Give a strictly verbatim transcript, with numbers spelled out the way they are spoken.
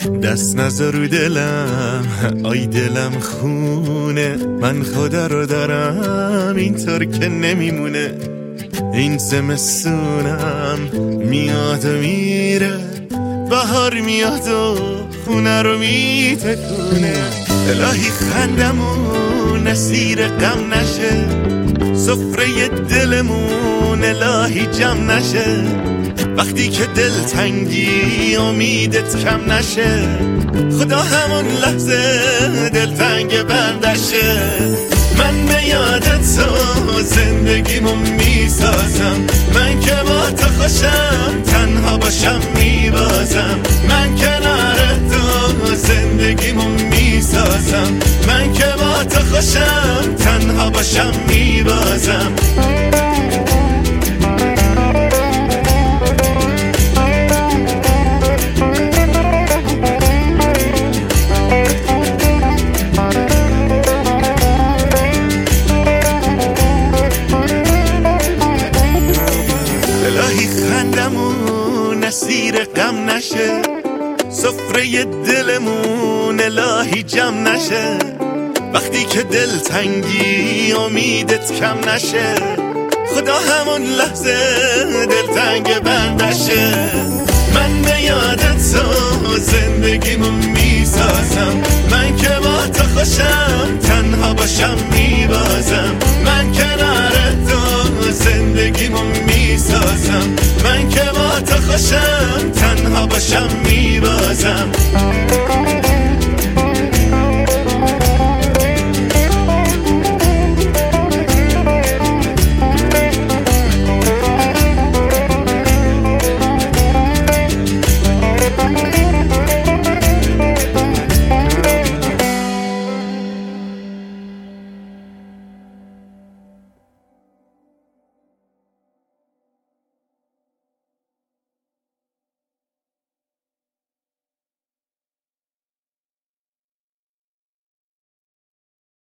دست نذار رو دلم، آی دلم خونه، من خدا رو دارم اینطور که نمیمونه. این زمستونم میاد و میره، بهار میاد و خونه رو میتکونه. الهی خندمون اسیر غم نشه، سفره دلمون الهی جمع نشه. وقتی که دل تنگی امیدت کم نشه، خدا همون لحظه دل تنگ بندشه. من به یادت تو زندگیمو میسازم، من که با تو خوشم تنها باشم میبازم. من کنار تو زندگیمو میسازم، من که با تو خوشم تنها باشم میبازم. الهی خندمون اسیر غم نشه، سفره دلمون الهی جمع نشه. وقتی که دل تنگی امیدت کم نشه، خدا همون لحظه دل تنگ بندشه. من به یادت تو زندگیمو میسازم، من که با تو خوشم تنها باشم میبازم. من کنار تو زندگیمو میسازم، من که با تو خوشم تنها باشم میبازم.